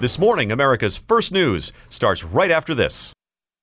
This morning, America's First News starts right after this.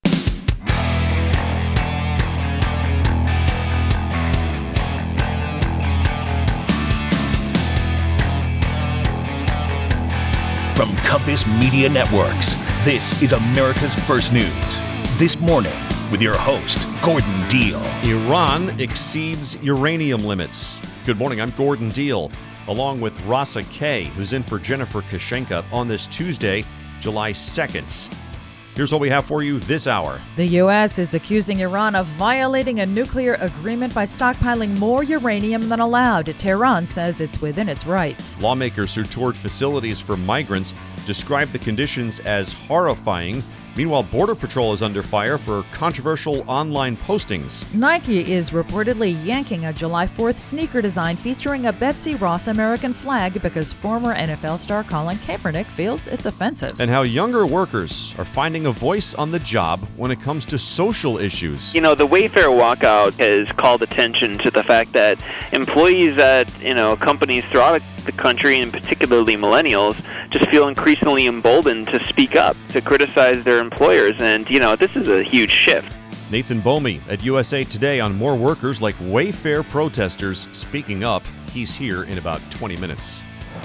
From Compass Media Networks, this is America's First News. This morning, with your host, Gordon Deal. Iran exceeds uranium limits. Good morning, I'm Gordon Deal, along with Rasa Kay, who's in for Jennifer Kashenka on this Tuesday, July 2nd. Here's what we have for you this hour. The U.S. is accusing Iran of violating a nuclear agreement by stockpiling more uranium than allowed. Tehran says it's within its rights. Lawmakers who toured facilities for migrants describe the conditions as horrifying. Meanwhile, Border Patrol is under fire for controversial online postings. Nike is reportedly yanking a July 4th sneaker design featuring a Betsy Ross American flag because former NFL star Colin Kaepernick feels it's offensive. And how younger workers are finding a voice on the job when it comes to social issues. You know, the Wayfair walkout has called attention to the fact that employees at, companies throughout the country, and particularly millennials, just feel increasingly emboldened to speak up, to criticize their employers. And, this is a huge shift. Nathan Bomey at USA Today on more workers like Wayfair protesters speaking up. He's here in about 20 minutes.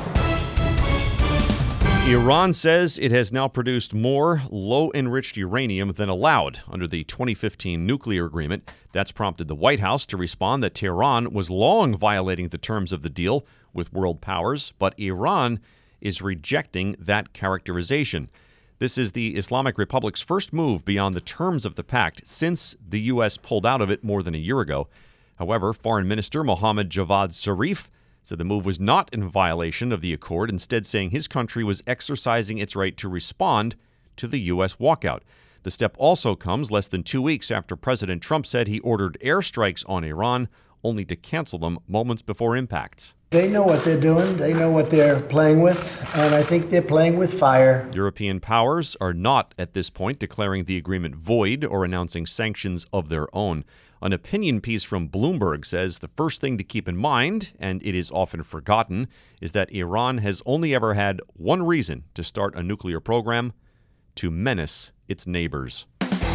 Iran says it has now produced more low-enriched uranium than allowed under the 2015 nuclear agreement. That's prompted the White House to respond that Tehran was long violating the terms of the deal with world powers, but Iran is rejecting that characterization. This is the Islamic Republic's first move beyond the terms of the pact since the U.S. pulled out of it more than a year ago. However, Foreign Minister Mohammad Javad Zarif said the move was not in violation of the accord, instead saying his country was exercising its right to respond to the U.S. walkout. The step also comes less than 2 weeks after President Trump said he ordered airstrikes on Iran, only to cancel them moments before impact. They know what they're doing. They know what they're playing with, and I think they're playing with fire. European powers are not, at this point, declaring the agreement void or announcing sanctions of their own. An opinion piece from Bloomberg says the first thing to keep in mind, and it is often forgotten, is that Iran has only ever had one reason to start a nuclear program: to menace its neighbors.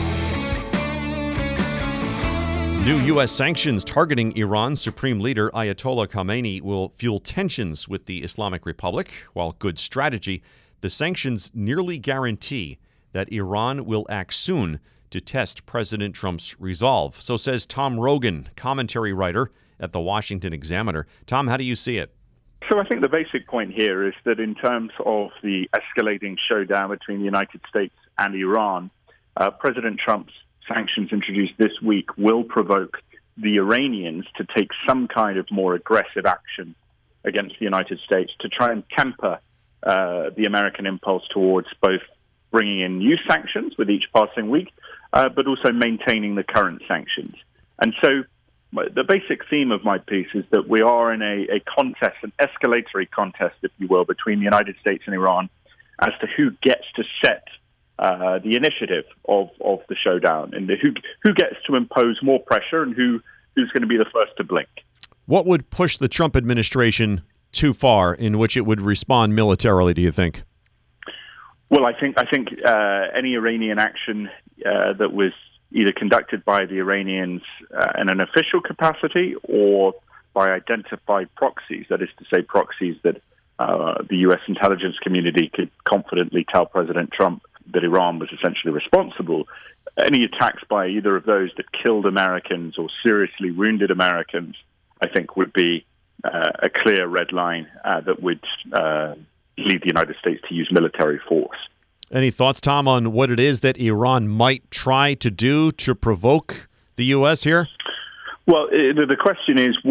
New U.S. sanctions targeting Iran's supreme leader Ayatollah Khamenei will fuel tensions with the Islamic Republic. While good strategy, the sanctions nearly guarantee that Iran will act soon to test President Trump's resolve. So says Tom Rogan, commentary writer at the Washington Examiner. Tom, how do you see it? So I think the basic point here is that in terms of the escalating showdown between the United States and Iran, President Trump's sanctions introduced this week will provoke the Iranians to take some kind of more aggressive action against the United States to try and temper the American impulse towards both bringing in new sanctions with each passing week, but also maintaining the current sanctions. And so the basic theme of my piece is that we are in a contest, an escalatory contest, if you will, between the United States and Iran as to who gets to set the initiative of the showdown, and who gets to impose more pressure and who's going to be the first to blink. What would push the Trump administration too far in which it would respond militarily, do you think? Well, I think any Iranian action that was either conducted by the Iranians in an official capacity or by identified proxies, that is to say proxies that the U.S. intelligence community could confidently tell President Trump that Iran was essentially responsible. Any attacks by either of those that killed Americans or seriously wounded Americans, I think, would be a clear red line that would lead the United States to use military force. Any thoughts, Tom, on what it is that Iran might try to do to provoke the U.S. here? Well, the question is,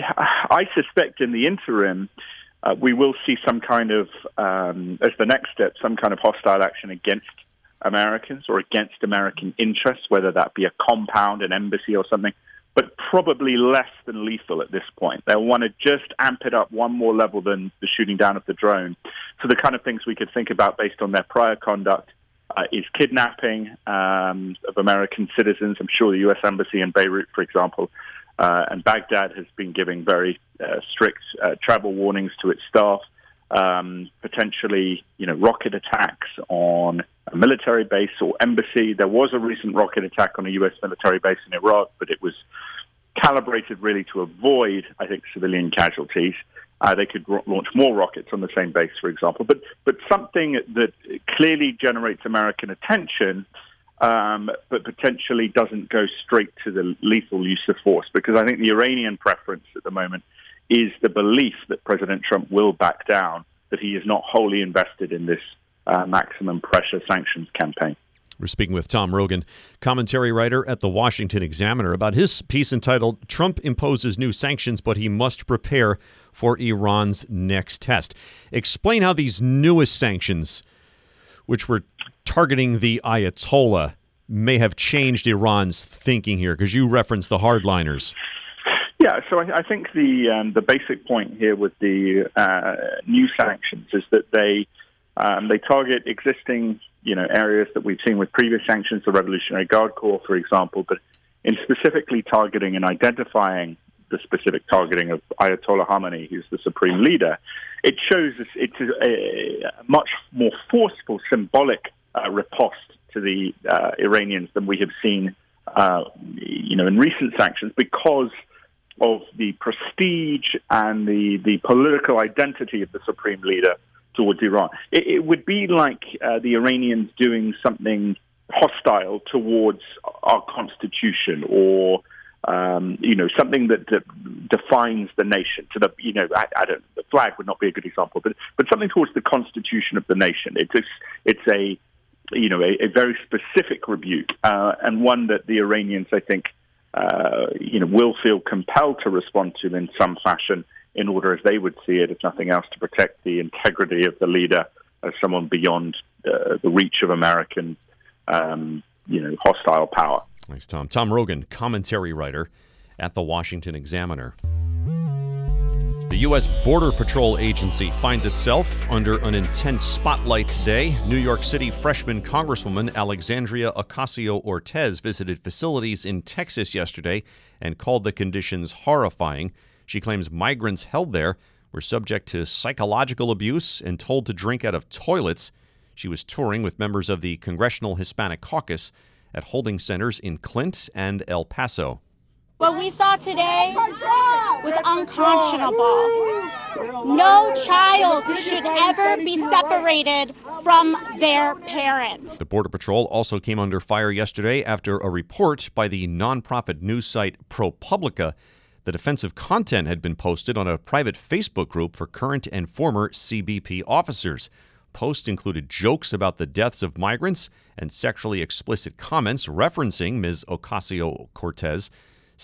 I suspect in the interim, we will see some kind of, as the next step, some kind of hostile action against Americans or against American interests, whether that be a compound, an embassy or something, but probably less than lethal at this point. They'll want to just amp it up one more level than the shooting down of the drone. So the kind of things we could think about based on their prior conduct is kidnapping of American citizens. I'm sure the U.S. Embassy in Beirut, for example, and Baghdad has been giving very strict travel warnings to its staff. potentially, rocket attacks on a military base or embassy. There was a recent rocket attack on a U.S. military base in Iraq, but it was calibrated really to avoid, I think, civilian casualties. They could launch more rockets on the same base, for example. But something that clearly generates American attention, but potentially doesn't go straight to the lethal use of force. Because I think the Iranian preference at the moment is the belief that President Trump will back down, that he is not wholly invested in this maximum pressure sanctions campaign. We're speaking with Tom Rogan, commentary writer at the Washington Examiner, about his piece entitled, "Trump Imposes New Sanctions, but He Must Prepare for Iran's Next Test." Explain how these newest sanctions, which were targeting the Ayatollah, may have changed Iran's thinking here, because you referenced the hardliners. Yeah, so I think the basic point here with the new sanctions is that they target existing areas that we've seen with previous sanctions, the Revolutionary Guard Corps, for example, but in specifically targeting and identifying the specific targeting of Ayatollah Khamenei, who's the supreme leader, it shows it's a much more forceful, symbolic riposte to the Iranians than we have seen, in recent sanctions, because of the prestige and the political identity of the supreme leader towards Iran. It would be like the Iranians doing something hostile towards our constitution, or something that defines the nation. To the the flag would not be a good example, but something towards the constitution of the nation. It's a very specific rebuke, and one that the Iranians, I think, will feel compelled to respond to in some fashion, in order, as they would see it, if nothing else, to protect the integrity of the leader as someone beyond the reach of American, hostile power. Thanks, Tom. Tom Rogan, commentary writer at the Washington Examiner. The U.S. Border Patrol Agency finds itself under an intense spotlight today. New York City freshman Congresswoman Alexandria Ocasio-Cortez visited facilities in Texas yesterday and called the conditions horrifying. She claims migrants held there were subject to psychological abuse and told to drink out of toilets. She was touring with members of the Congressional Hispanic Caucus at holding centers in Clint and El Paso. What we saw today was unconscionable. No child should ever be separated from their parents. The Border Patrol also came under fire yesterday after a report by the nonprofit news site ProPublica that offensive content had been posted on a private Facebook group for current and former CBP officers. Posts included jokes about the deaths of migrants and sexually explicit comments referencing Ms. Ocasio-Cortez.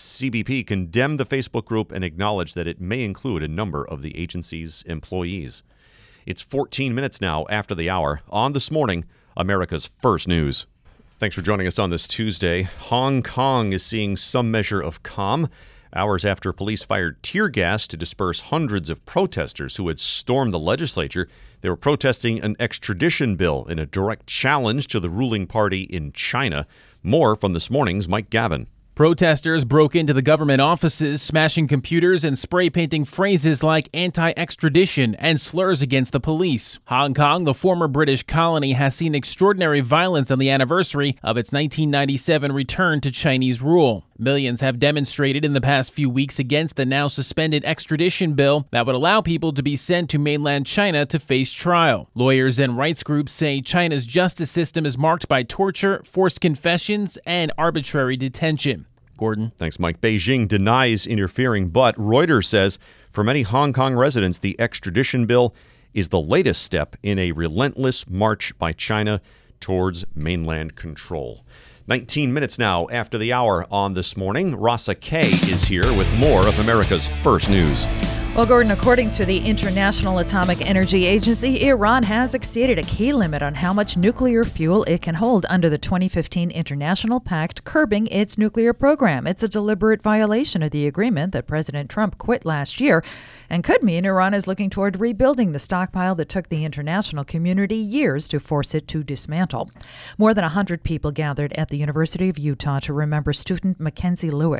CBP condemned the Facebook group and acknowledged that it may include a number of the agency's employees. It's 14 minutes now after the hour. On This Morning, America's First News. Thanks for joining us on this Tuesday. Hong Kong is seeing some measure of calm hours after police fired tear gas to disperse hundreds of protesters who had stormed the legislature. They were protesting an extradition bill in a direct challenge to the ruling party in China. More from This Morning's Mike Gavin. Protesters broke into the government offices, smashing computers and spray painting phrases like anti-extradition and slurs against the police. Hong Kong, the former British colony, has seen extraordinary violence on the anniversary of its 1997 return to Chinese rule. Millions have demonstrated in the past few weeks against the now suspended extradition bill that would allow people to be sent to mainland China to face trial. Lawyers and rights groups say China's justice system is marked by torture, forced confessions, and arbitrary detention. Gordon. Thanks, Mike. Beijing denies interfering, but Reuters says for many Hong Kong residents, the extradition bill is the latest step in a relentless march by China towards mainland control. 19 minutes now after the hour on This Morning. Rasa Kay is here with more of America's First News. Well, Gordon, according to the International Atomic Energy Agency, Iran has exceeded a key limit on how much nuclear fuel it can hold under the 2015 International Pact curbing its nuclear program. It's a deliberate violation of the agreement that President Trump quit last year and could mean Iran is looking toward rebuilding the stockpile that took the international community years to force it to dismantle. More than 100 people gathered at the University of Utah to remember student Mackenzie Lewick.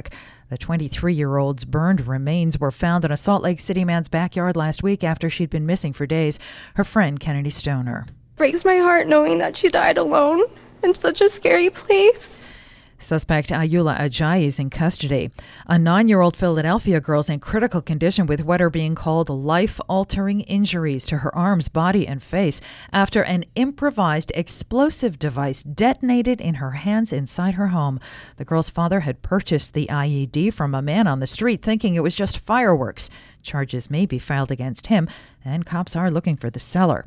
The 23-year-old's burned remains were found in a Salt Lake City man's backyard last week after she'd been missing for days. Her friend, Kennedy Stoner. Breaks my heart knowing that she died alone in such a scary place. Suspect Ayula Ajayi is in custody. A 9-year-old Philadelphia girl is in critical condition with what are being called life-altering injuries to her arms, body, and face after an improvised explosive device detonated in her hands inside her home. The girl's father had purchased the IED from a man on the street, thinking it was just fireworks. Charges may be filed against him, and cops are looking for the seller.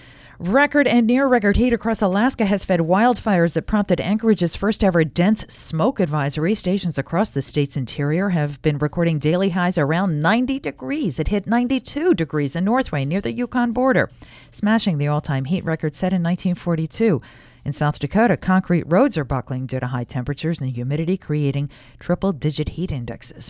Record and near-record heat across Alaska has fed wildfires that prompted Anchorage's first-ever dense smoke advisory. Stations across the state's interior have been recording daily highs around 90 degrees. It hit 92 degrees in Northway near the Yukon border, smashing the all-time heat record set in 1942. In South Dakota, concrete roads are buckling due to high temperatures and humidity, creating triple-digit heat indexes.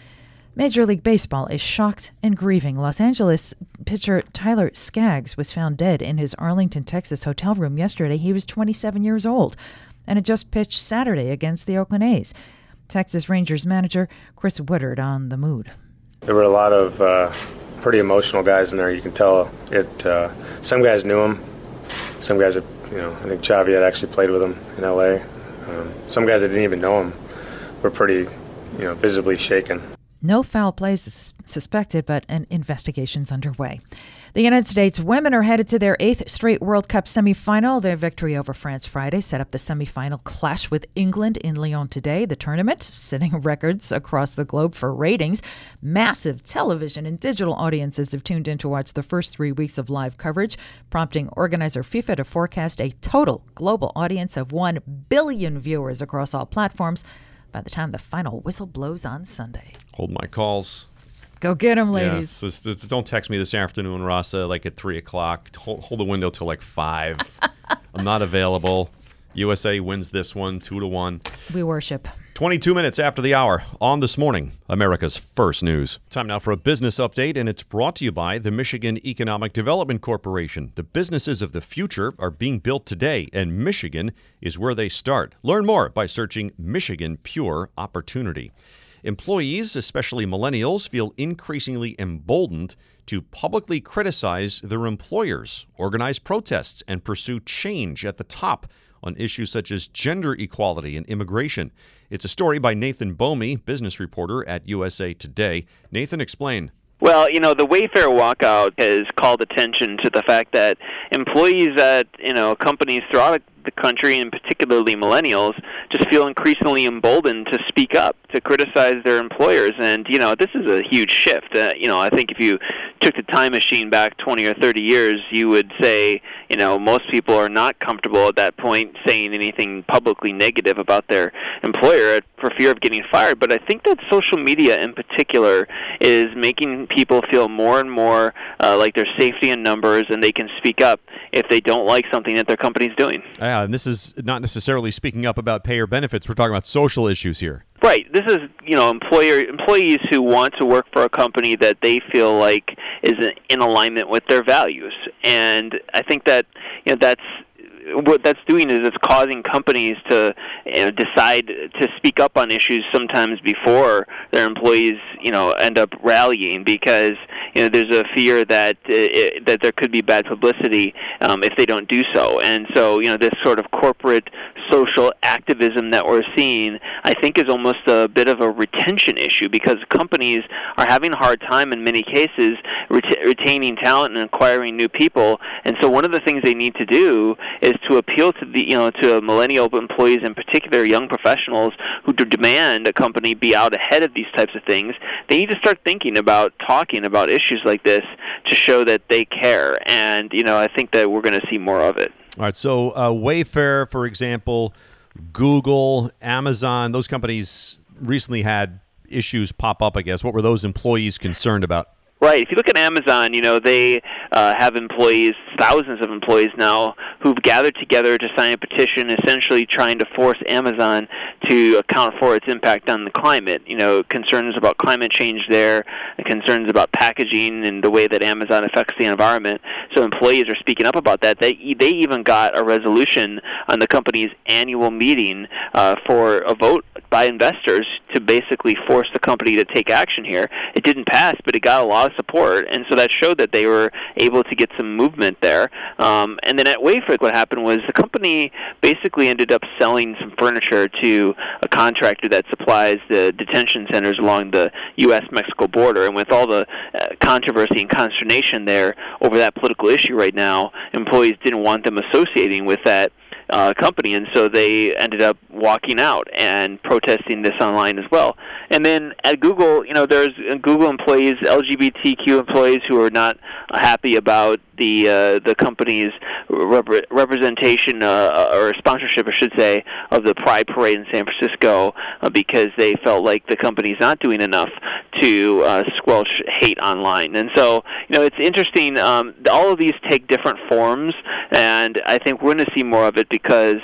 Major League Baseball is shocked and grieving. Los Angeles pitcher Tyler Skaggs was found dead in his Arlington, Texas hotel room yesterday. He was 27 years old and had just pitched Saturday against the Oakland A's. Texas Rangers manager Chris Woodard on the mood. There were a lot of pretty emotional guys in there. You can tell it. Some guys knew him. Some guys, I think Chavi had actually played with him in L.A. Some guys that didn't even know him were pretty, visibly shaken. No foul play is suspected, but an investigation's underway. The United States women are headed to their 8th straight World Cup semifinal. Their victory over France Friday set up the semifinal clash with England in Lyon today. The tournament, setting records across the globe for ratings. Massive television and digital audiences have tuned in to watch the first 3 weeks of live coverage, prompting organizer FIFA to forecast a total global audience of 1 billion viewers across all platforms by the time the final whistle blows on Sunday. Hold my calls. Go get them, ladies. Yeah, so don't text me this afternoon, Rasa, like at 3 o'clock. Hold the window till like 5. I'm not available. USA wins this one 2-1. We worship. 22 minutes after the hour on This Morning, America's First News. Time now for a business update, and it's brought to you by the Michigan Economic Development Corporation. The businesses of the future are being built today, and Michigan is where they start. Learn more by searching Michigan Pure Opportunity. Employees, especially millennials, feel increasingly emboldened to publicly criticize their employers, organize protests, and pursue change at the top on issues such as gender equality and immigration. It's a story by Nathan Bomey, business reporter at USA Today. Nathan, explain. Well, the Wayfair walkout has called attention to the fact that employees at, companies throughout the country, and particularly millennials, just feel increasingly emboldened to speak up, to criticize their employers. And, this is a huge shift. I think if you took the time machine back 20 or 30 years, you would say, most people are not comfortable at that point saying anything publicly negative about their employer for fear of getting fired. But I think that social media in particular is making people feel more and more like there's safety in numbers, and they can speak up if they don't like something that their company's doing. Yeah, and this is not necessarily speaking up about pay or benefits. We're talking about social issues here. Right. This is, employees who want to work for a company that they feel like is in alignment with their values. And I think that, that's what that's doing is it's causing companies to decide to speak up on issues sometimes before their employees end up rallying, because there's a fear that that there could be bad publicity if they don't do so. And so this sort of corporate social activism that we're seeing, I think, is almost a bit of a retention issue, because companies are having a hard time in many cases retaining talent and acquiring new people. And so one of the things they need to do is to appeal to the to millennial employees, in particular young professionals who demand a company be out ahead of these types of things. They need to start thinking about talking about issues like this to show that they care. And I think that we're going to see more of it. All right, so Wayfair, for example, Google, Amazon, those companies recently had issues pop up, I guess. What were those employees concerned about? Right. If you look at Amazon, they have employees, thousands of employees now, who've gathered together to sign a petition essentially trying to force Amazon to account for its impact on the climate. Concerns about climate change there, concerns about packaging and the way that Amazon affects the environment. So employees are speaking up about that. They even got a resolution on the company's annual meeting for a vote by investors to basically force the company to take action here. It didn't pass, but it got a lot of support, and so that showed that they were able to get some movement there. And then at Wayford, what happened was the company basically ended up selling some furniture to a contractor that supplies the detention centers along the U.S.-Mexico border. And with all the controversy and consternation there over that political issue right now, employees didn't want them associating with that company, and so they ended up walking out and protesting this online as well. And then at Google, there's Google employees, LGBTQ employees who are not happy about the company's representation or sponsorship, I should say, of the Pride Parade in San Francisco because they felt like the company's not doing enough to squelch hate online. And so, it's interesting. All of these take different forms, and I think we're going to see more of it because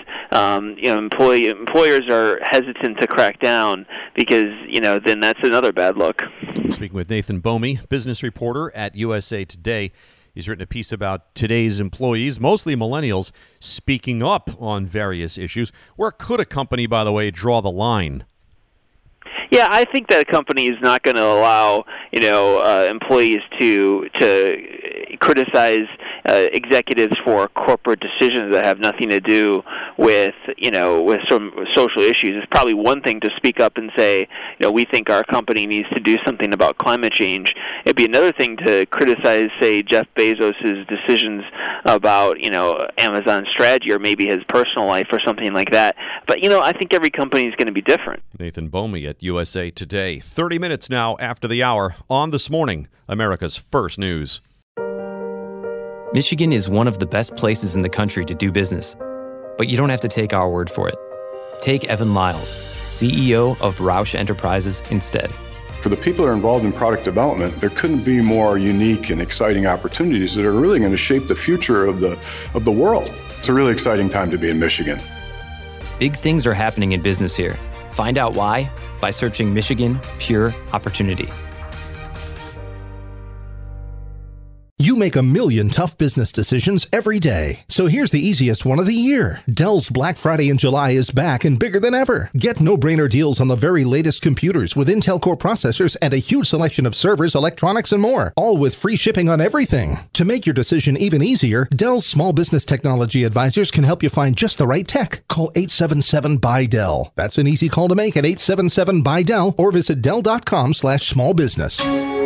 employers are hesitant to crack down because then that's another bad look. Speaking with Nathan Bomey, business reporter at USA Today. He's written a piece about today's employees, mostly millennials, speaking up on various issues. Where could a company, by the way, draw the line? Yeah, I think that a company is not going to allow employees to criticize executives for corporate decisions that have nothing to do with some social issues. It's probably one thing to speak up and say, we think our company needs to do something about climate change. It'd be another thing to criticize, say, Jeff Bezos' decisions about Amazon's strategy or maybe his personal life or something like that. But I think every company is going to be different. Nathan Bomey at USA Today. 30 minutes now after the hour on This Morning, America's First News. Michigan is one of the best places in the country to do business, but you don't have to take our word for it. Take Evan Lyles, CEO of Roush Enterprises, instead. For the people that are involved in product development, there couldn't be more unique and exciting opportunities that are really going to shape the future of the world. It's a really exciting time to be in Michigan. Big things are happening in business here. Find out why by searching Michigan Pure Opportunity. You make a million tough business decisions every day. So here's the easiest one of the year. Dell's Black Friday in July is back and bigger than ever. Get no-brainer deals on the very latest computers with Intel Core processors and a huge selection of servers, electronics, and more. All with free shipping on everything. To make your decision even easier, Dell's small business technology advisors can help you find just the right tech. Call 877-BUY-DELL. That's an easy call to make at 877-BUY-DELL or visit Dell.com/smallbusiness.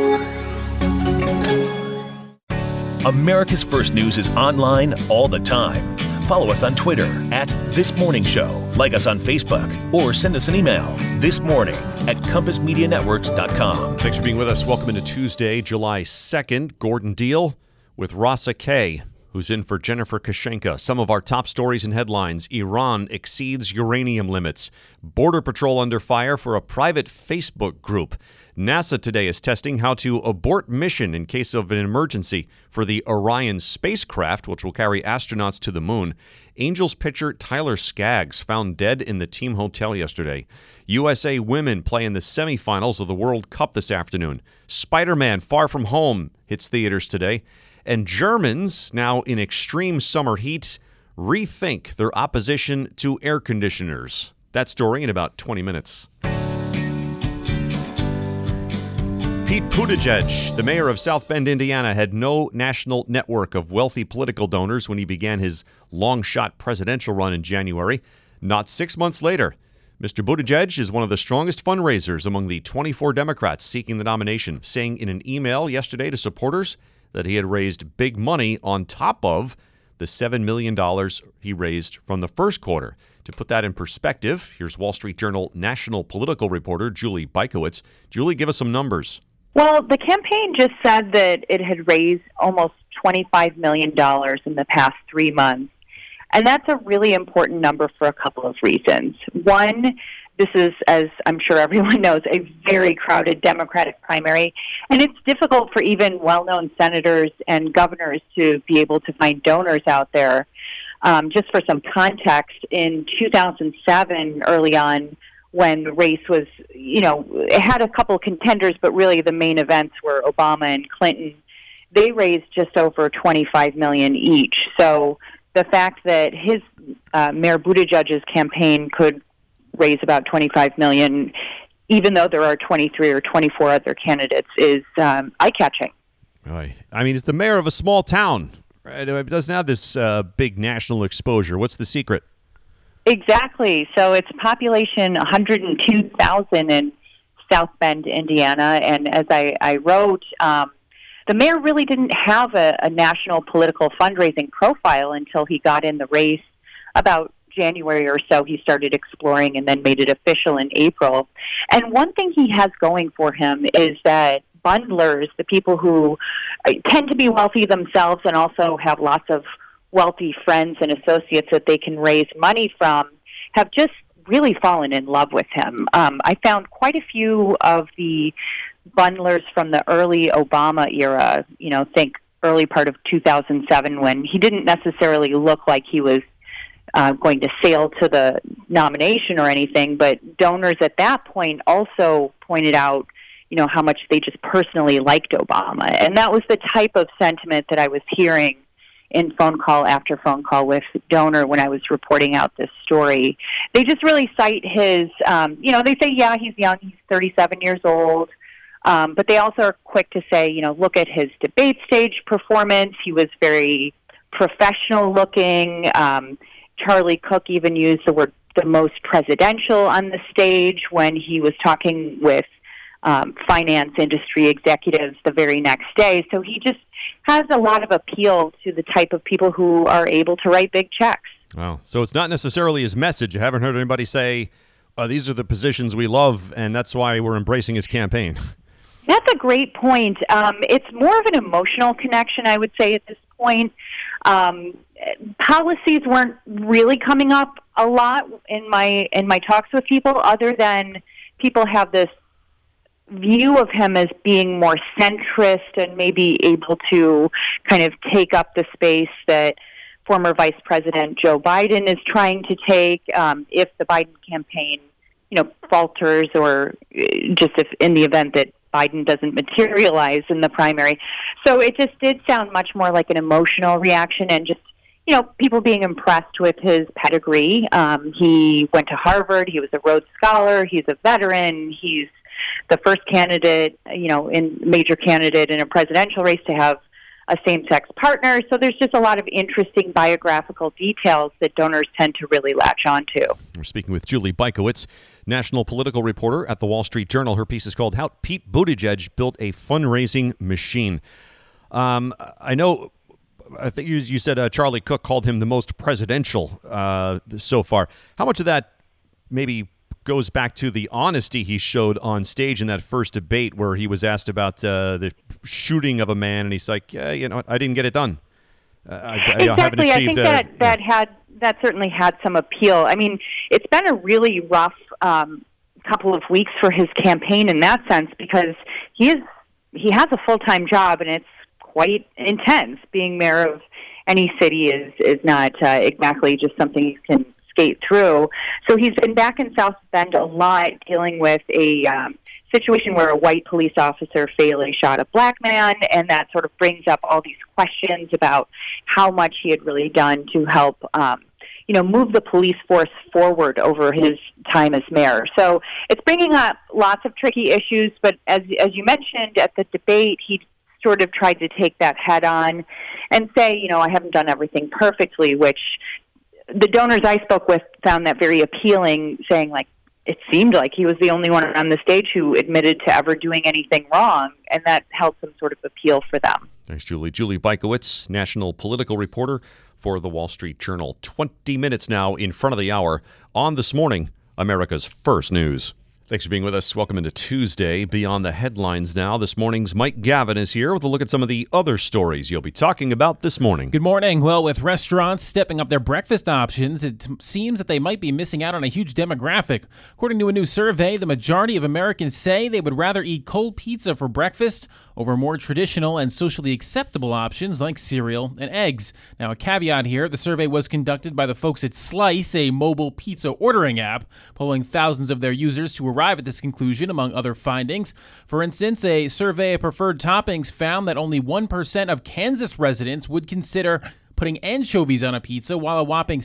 America's First News is online all the time. Follow us on Twitter @ThisMorningShow. Like us on Facebook or send us an email thismorning@compassmedianetworks.com. Thanks for being with us. Welcome into Tuesday, July 2nd. Gordon Deal with Rasa Kay, who's in for Jennifer Kashenka. Some of our top stories and headlines. Iran exceeds uranium limits. Border Patrol under fire for a private Facebook group. NASA today is testing how to abort mission in case of an emergency for the Orion spacecraft, which will carry astronauts to the moon. Angels pitcher Tyler Skaggs found dead in the team hotel yesterday. USA women play in the semifinals of the World Cup this afternoon. Spider-Man Far From Home hits theaters today. And Germans, now in extreme summer heat, rethink their opposition to air conditioners. That story in about 20 minutes. Pete Buttigieg, the mayor of South Bend, Indiana, had no national network of wealthy political donors when he began his long-shot presidential run in January. Not 6 months later, Mr. Buttigieg is one of the strongest fundraisers among the 24 Democrats seeking the nomination, saying in an email yesterday to supporters that he had raised big money on top of the $7 million he raised from the first quarter. To put that in perspective, here's Wall Street Journal national political reporter Julie Bykowitz. Julie, give us some numbers. Well, the campaign just said that it had raised almost $25 million in the past 3 months. And that's a really important number for a couple of reasons. One, this is, as I'm sure everyone knows, a very crowded Democratic primary. And it's difficult for even well-known senators and governors to be able to find donors out there. Just for some context, in 2007, early on, when the race was, it had a couple of contenders, but really the main events were Obama and Clinton. They raised just over $25 million each. So the fact that his Mayor Buttigieg's campaign could raise about $25 million, even though there are 23 or 24 other candidates, is eye-catching. Right. I mean, it's the mayor of a small town, right? It doesn't have this big national exposure. What's the secret? Exactly. So it's population 102,000 in South Bend, Indiana. And as I wrote, the mayor really didn't have a national political fundraising profile until he got in the race about January or so. He started exploring and then made it official in April. And one thing he has going for him is that bundlers, the people who tend to be wealthy themselves and also have lots of wealthy friends and associates that they can raise money from, have just really fallen in love with him. I found quite a few of the bundlers from the early Obama era, think early part of 2007, when he didn't necessarily look like he was going to sail to the nomination or anything, but donors at that point also pointed out how much they just personally liked Obama. And that was the type of sentiment that I was hearing in phone call after phone call with donor when I was reporting out this story. They just really cite his, they say, yeah, he's young, he's 37 years old, but they also are quick to say, look at his debate stage performance. He was very professional looking. Charlie Cook even used the word the most presidential on the stage when he was talking with finance industry executives the very next day. So he just has a lot of appeal to the type of people who are able to write big checks. Wow. So it's not necessarily his message. I haven't heard anybody say, these are the positions we love, and that's why we're embracing his campaign. That's a great point. It's more of an emotional connection, I would say, at this point. Policies weren't really coming up a lot in my talks with people, other than people have this view of him as being more centrist and maybe able to kind of take up the space that former Vice President Joe Biden is trying to take if the Biden campaign, falters, or just if in the event that Biden doesn't materialize in the primary. So it just did sound much more like an emotional reaction and just, people being impressed with his pedigree. He went to Harvard. He was a Rhodes Scholar. He's a veteran. He's the first candidate, major candidate in a presidential race to have a same-sex partner. So there's just a lot of interesting biographical details that donors tend to really latch onto. We're speaking with Julie Bykowitz, national political reporter at the Wall Street Journal. Her piece is called How Pete Buttigieg Built a Fundraising Machine. I think you said Charlie Cook called him the most presidential so far. How much of that maybe goes back to the honesty he showed on stage in that first debate where he was asked about the shooting of a man, and he's like, I didn't get it done. Exactly. I think that certainly had some appeal. I mean, it's been a really rough couple of weeks for his campaign in that sense, because he has a full-time job, and it's quite intense. Being mayor of any city is not exactly just something you can skate through. So he's been back in South Bend a lot, dealing with a situation where a white police officer fatally shot a black man, and that sort of brings up all these questions about how much he had really done to help move the police force forward over his time as mayor. So it's bringing up lots of tricky issues, but as you mentioned at the debate, he sort of tried to take that head on and say, I haven't done everything perfectly, which the donors I spoke with found that very appealing, saying, like, it seemed like he was the only one on the stage who admitted to ever doing anything wrong, and that held some sort of appeal for them. Thanks, Julie. Julie Bykowitz, national political reporter for the Wall Street Journal. 20 minutes now in front of the hour on This Morning, America's First News. Thanks for being with us. Welcome into Tuesday. Beyond the headlines now, this morning's Mike Gavin is here with a look at some of the other stories you'll be talking about this morning. Good morning. Well, with restaurants stepping up their breakfast options, it seems that they might be missing out on a huge demographic. According to a new survey, the majority of Americans say they would rather eat cold pizza for breakfast over more traditional and socially acceptable options like cereal and eggs. Now, a caveat here, the survey was conducted by the folks at Slice, a mobile pizza ordering app, polling thousands of their users to arrive at this conclusion, among other findings. For instance, a survey of preferred toppings found that only 1% of Kansas residents would consider putting anchovies on a pizza, while a whopping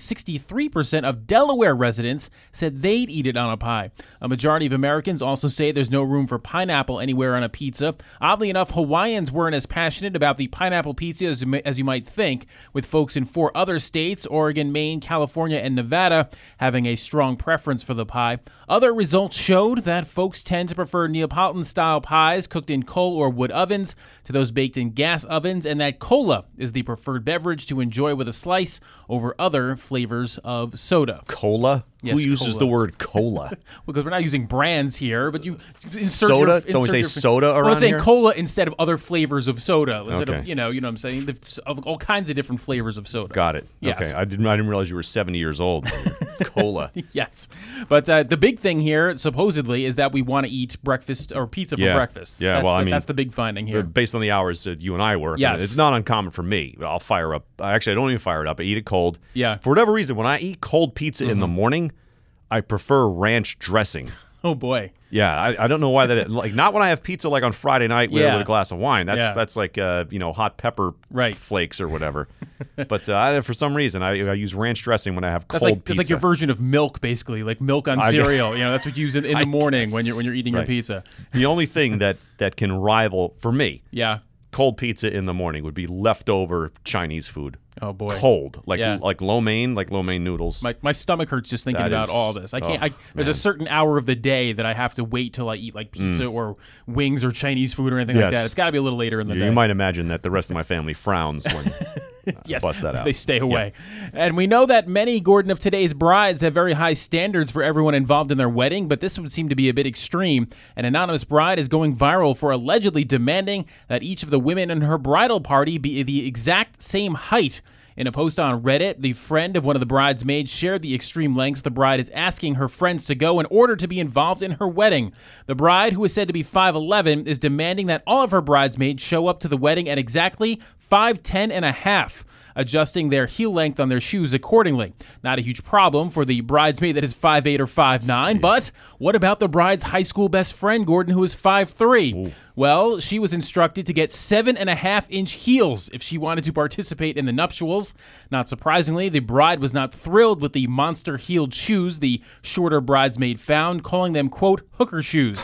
63% of Delaware residents said they'd eat it on a pie. A majority of Americans also say there's no room for pineapple anywhere on a pizza. Oddly enough, Hawaiians weren't as passionate about the pineapple pizza as you might think, with folks in 4 other states, Oregon, Maine, California, and Nevada, having a strong preference for the pie. Other results showed that folks tend to prefer Neapolitan-style pies cooked in coal or wood ovens to those baked in gas ovens, and that cola is the preferred beverage to enjoy with a slice over other flavors of soda. Cola? Yes, who uses cola. the word cola? Because we're not using brands here, but you soda? Don't we say soda around here? I'm saying cola instead of other flavors of soda. Instead Okay. of, you know what I'm saying? Of all kinds of different flavors of soda. Got it. Yes. Okay. I didn't realize you were 70 years old. Cola. Yes. But the big thing here, supposedly, is that we want to eat breakfast or pizza for breakfast. Yeah, That's the big finding here. Based on the hours that you and I work, Yes. it's not uncommon for me. I'll fire up. Actually, I don't even fire it up. I eat it cold. Yeah. For whatever reason, when I eat cold pizza in the morning, I prefer ranch dressing. Oh, boy. Yeah, I don't know why that is. Like, not when I have pizza like on Friday night with a glass of wine. That's like hot pepper flakes or whatever. But for some reason I use ranch dressing when I have cold pizza. It's like your version of milk, basically, like milk on cereal. That's what you use in the morning when you're eating your pizza. The only thing that can rival for me, cold pizza in the morning would be leftover Chinese food. Oh boy, cold like lo mein noodles. My stomach hurts just thinking about all this. I can't. There's a certain hour of the day that I have to wait till I eat like pizza or wings or Chinese food or anything like that. It's got to be a little later in the day. You might imagine that the rest of my family frowns when yes, bust that out. They stay away. Yeah. And we know that many, Gordon, of today's brides have very high standards for everyone involved in their wedding, but this would seem to be a bit extreme. An anonymous bride is going viral for allegedly demanding that each of the women in her bridal party be the exact same height. In a post on Reddit, the friend of one of the bridesmaids shared the extreme lengths the bride is asking her friends to go in order to be involved in her wedding. The bride, who is said to be 5'11", is demanding that all of her bridesmaids show up to the wedding at exactly 5'10 and a half, adjusting their heel length on their shoes accordingly. Not a huge problem for the bridesmaid that is 5'8 or 5'9", but what about the bride's high school best friend, Gordon, who is 5'3"? Ooh. Well, she was instructed to get 7.5-inch heels if she wanted to participate in the nuptials. Not surprisingly, the bride was not thrilled with the monster-heeled shoes the shorter bridesmaid found, calling them, quote, hooker shoes.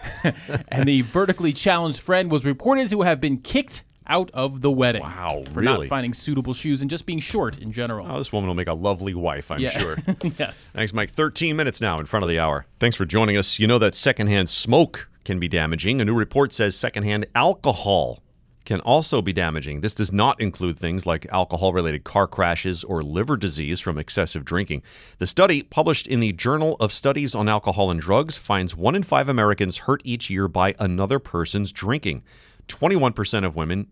And the vertically challenged friend was reported to have been kicked out of the wedding. Wow, for not finding suitable shoes and just being short in general. Oh, this woman will make a lovely wife, I'm sure. Yes. Thanks, Mike. 13 minutes now in front of the hour. Thanks for joining us. You know that secondhand smoke can be damaging. A new report says secondhand alcohol can also be damaging. This does not include things like alcohol-related car crashes or liver disease from excessive drinking. The study, published in the Journal of Studies on Alcohol and Drugs, finds 1 in 5 Americans hurt each year by another person's drinking. 21% of women,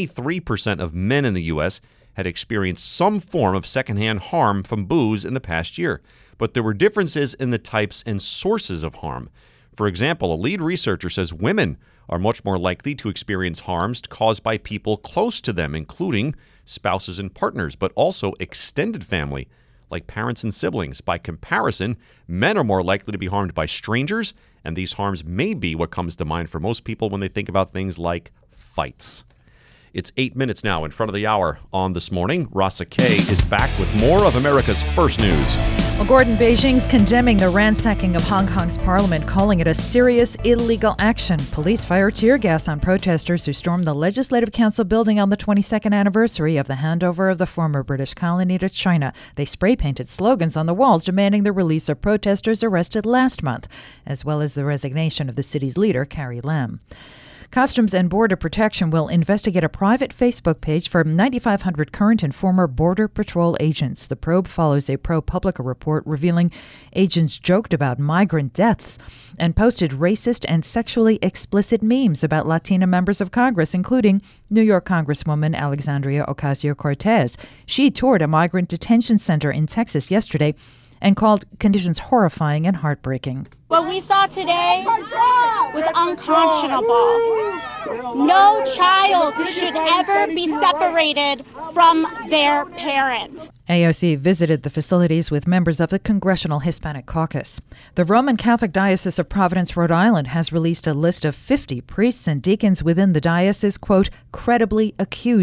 23% of men in the U.S. had experienced some form of secondhand harm from booze in the past year. But there were differences in the types and sources of harm. For example, a lead researcher says women are much more likely to experience harms caused by people close to them, including spouses and partners, but also extended family, like parents and siblings. By comparison, men are more likely to be harmed by strangers, and these harms may be what comes to mind for most people when they think about things like fights. It's 8 minutes now in front of the hour on This Morning. Rasa Kay is back with more of America's First News. Well, Gordon, Beijing's condemning the ransacking of Hong Kong's parliament, calling it a serious illegal action. Police fire tear gas on protesters who stormed the Legislative Council building on the 22nd anniversary of the handover of the former British colony to China. They spray-painted slogans on the walls demanding the release of protesters arrested last month, as well as the resignation of the city's leader, Carrie Lam. Customs and Border Protection will investigate a private Facebook page for 9,500 current and former Border Patrol agents. The probe follows a ProPublica report revealing agents joked about migrant deaths and posted racist and sexually explicit memes about Latina members of Congress, including New York Congresswoman Alexandria Ocasio-Cortez. She toured a migrant detention center in Texas yesterday and called conditions horrifying and heartbreaking. What we saw today was unconscionable. No child should ever be separated from their parent. AOC visited the facilities with members of the Congressional Hispanic Caucus. The Roman Catholic Diocese of Providence, Rhode Island, has released a list of 50 priests and deacons within the diocese, quote, credibly accused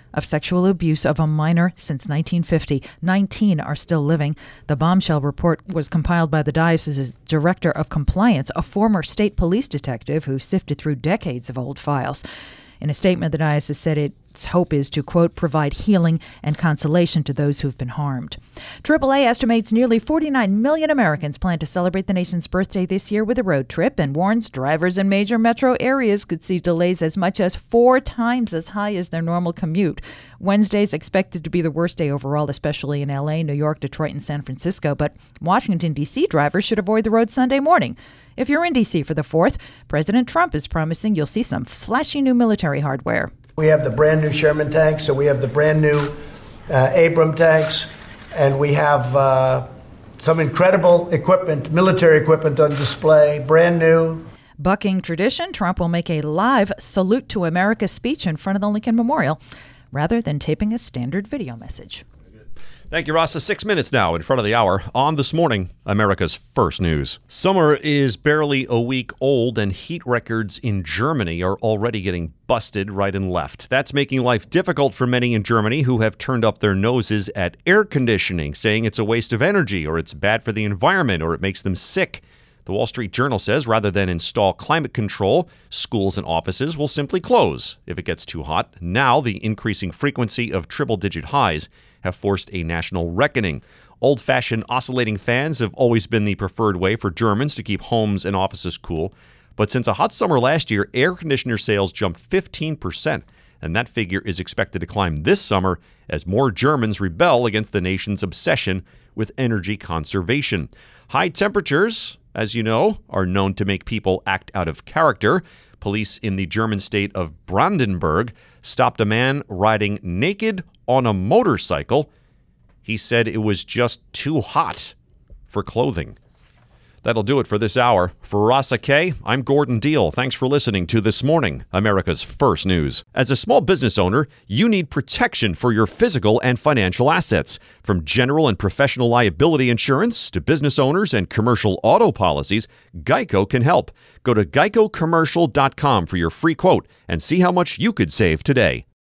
of sexual abuse of a minor since 1950. 19 are still living. The bombshell report was compiled by the diocese's director of compliance, a former state police detective who sifted through decades of old files. In a statement, the diocese said its hope is to, quote, provide healing and consolation to those who've been harmed. AAA estimates nearly 49 million Americans plan to celebrate the nation's birthday this year with a road trip and warns drivers in major metro areas could see delays as much as 4 times as high as their normal commute. Wednesday's expected to be the worst day overall, especially in L.A., New York, Detroit, and San Francisco. But Washington, D.C. drivers should avoid the road Sunday morning. If you're in D.C. for the 4th, President Trump is promising you'll see some flashy new military hardware. We have the brand new Sherman tanks, so we have the brand new Abram tanks, and we have some incredible equipment, military equipment on display, brand new. Bucking tradition, Trump will make a live Salute to America speech in front of the Lincoln Memorial rather than taping a standard video message. Thank you, Rasa. 6 minutes now in front of the hour on This Morning, America's First News. Summer is barely a week old, and heat records in Germany are already getting busted right and left. That's making life difficult for many in Germany who have turned up their noses at air conditioning, saying it's a waste of energy, or it's bad for the environment, or it makes them sick. The Wall Street Journal says rather than install climate control, schools and offices will simply close if it gets too hot. Now, the increasing frequency of triple-digit highs have forced a national reckoning. Old-fashioned oscillating fans have always been the preferred way for Germans to keep homes and offices cool. But since a hot summer last year, air conditioner sales jumped 15%, and that figure is expected to climb this summer as more Germans rebel against the nation's obsession with energy conservation. High temperatures, as you know, are known to make people act out of character. Police in the German state of Brandenburg stopped a man riding naked on a motorcycle. He said it was just too hot for clothing. That'll do it for this hour. For Rasa K, I'm Gordon Deal. Thanks for listening to This Morning, America's First News. As a small business owner, you need protection for your physical and financial assets. From general and professional liability insurance to business owners and commercial auto policies, Geico can help. Go to GeicoCommercial.com for your free quote and see how much you could save today.